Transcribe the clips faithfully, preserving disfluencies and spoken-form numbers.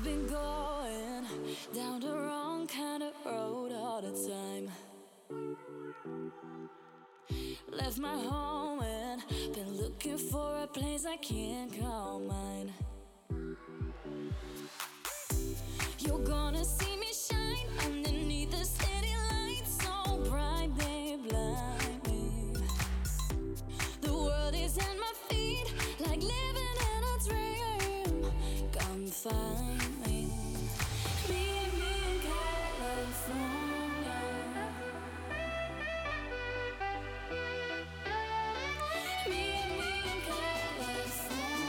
been going down the wrong kind of road all the time. Left my home and been looking for a place I can't call mine. You're gonna see me shine underneath the city lights, so bright they blind me. The world is at my feet, like living in a dream. Come find me, meet me in California. Meet me in California.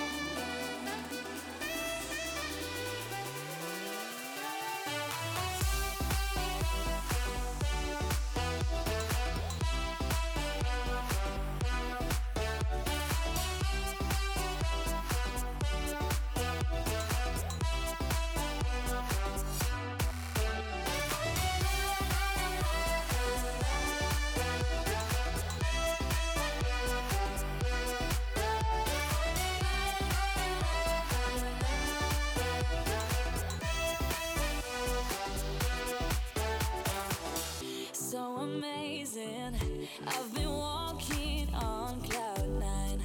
So amazing, I've been walking on cloud nine.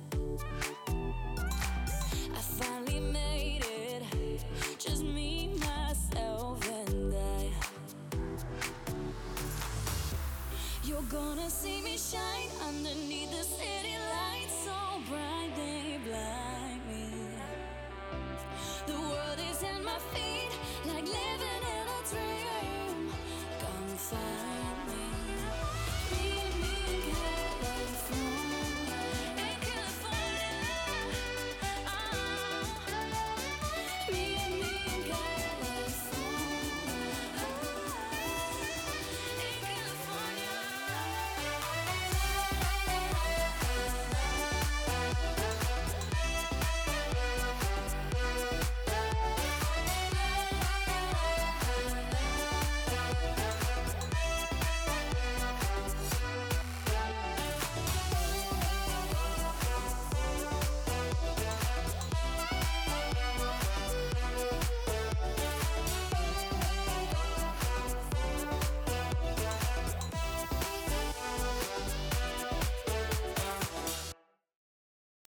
I finally made it, just me, myself, and I. You're gonna see me shine underneath the city lights, so bright they blind me. The world is at my feet, like living in a dream. Come find